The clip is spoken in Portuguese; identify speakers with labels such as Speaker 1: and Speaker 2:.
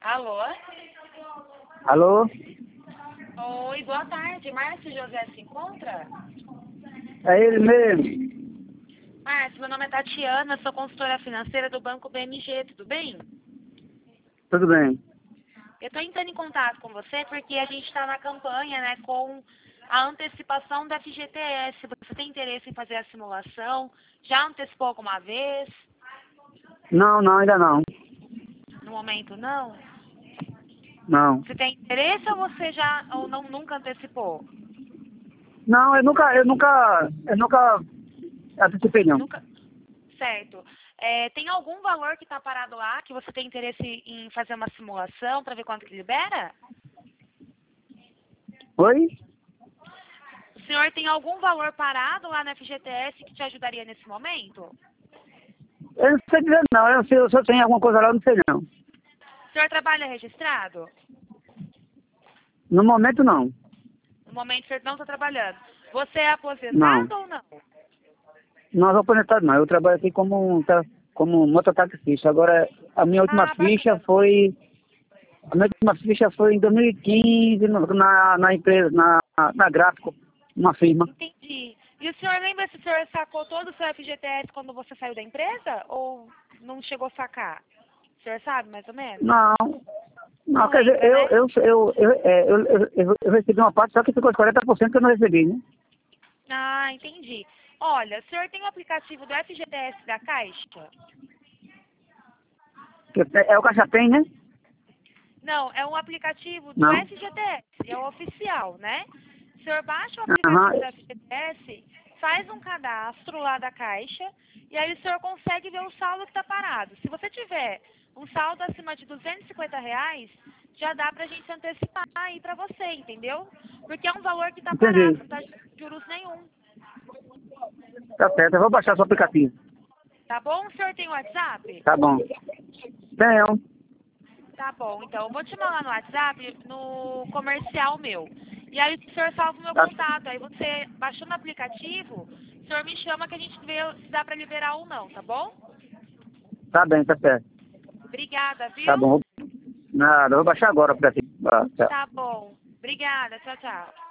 Speaker 1: Alô?
Speaker 2: Alô?
Speaker 1: Oi, boa tarde. Márcio José se encontra?
Speaker 2: É ele mesmo.
Speaker 1: Márcio, meu nome é Tatiana, sou consultora financeira do Banco BMG, tudo bem?
Speaker 2: Tudo bem.
Speaker 1: Eu estou entrando em contato com você porque a gente está na campanha, né, com a antecipação da FGTS. Você tem interesse em fazer a simulação? Já antecipou alguma vez?
Speaker 2: Não, ainda não.
Speaker 1: No momento, não?
Speaker 2: Não.
Speaker 1: Você tem interesse ou você já ou não nunca antecipou?
Speaker 2: Não, eu nunca antecipei, não.
Speaker 1: Nunca? Certo. Tem algum valor que está parado lá que você tem interesse em fazer uma simulação para ver quanto que libera?
Speaker 2: Oi?
Speaker 1: O senhor tem algum valor parado lá na FGTS que te ajudaria nesse momento?
Speaker 2: Eu não sei dizer não. Eu, se eu tenho alguma coisa lá, eu não sei não.
Speaker 1: O senhor trabalha registrado?
Speaker 2: No momento, não.
Speaker 1: No momento o senhor não está trabalhando. Você é
Speaker 2: Não.
Speaker 1: aposentado ou não?
Speaker 2: Não sou aposentado, não. Eu trabalho aqui como mototaxista. Agora, a minha última
Speaker 1: Ah,
Speaker 2: ficha
Speaker 1: bacana.
Speaker 2: foi... A minha última ficha foi em 2015 na empresa, na Gráfico, uma firma.
Speaker 1: Entendi. E o senhor lembra se o senhor sacou todo o seu FGTS quando você saiu da empresa? Ou não chegou a sacar? O senhor sabe, mais ou menos?
Speaker 2: Não. Não,
Speaker 1: Não
Speaker 2: quer dizer,
Speaker 1: lembra, né?
Speaker 2: eu recebi uma parte, só que ficou os 40% que eu não recebi, né?
Speaker 1: Ah, entendi. Olha, o senhor tem o aplicativo do FGTS da Caixa?
Speaker 2: É o Caixa Tem, né?
Speaker 1: Não, é um aplicativo do
Speaker 2: Não.
Speaker 1: FGTS, é o oficial, né? O senhor baixa o
Speaker 2: Aham.
Speaker 1: aplicativo do FGTS, faz um cadastro lá da Caixa, e aí o senhor consegue ver o saldo que está parado. Se você tiver um saldo acima de R$ 250, já dá para a gente antecipar aí para você, entendeu? Porque é um valor que está parado,
Speaker 2: Entendi.
Speaker 1: não está juros nenhum.
Speaker 2: Tá certo, eu vou baixar seu aplicativo.
Speaker 1: Tá bom? O senhor tem WhatsApp?
Speaker 2: Tá bom. Tenho.
Speaker 1: Tá bom, então eu vou te mandar no WhatsApp, no comercial meu. E aí o senhor salva o meu
Speaker 2: Tá,
Speaker 1: contato. Aí você, baixando o aplicativo, o senhor me chama que a gente vê se dá pra liberar ou não, tá bom?
Speaker 2: tá bem, tá certo.
Speaker 1: Obrigada,
Speaker 2: Tá
Speaker 1: viu?
Speaker 2: bom. Nada, eu vou baixar agora o aplicativo. Ah, tchau.
Speaker 1: Tá bom. Obrigada, tchau, tchau.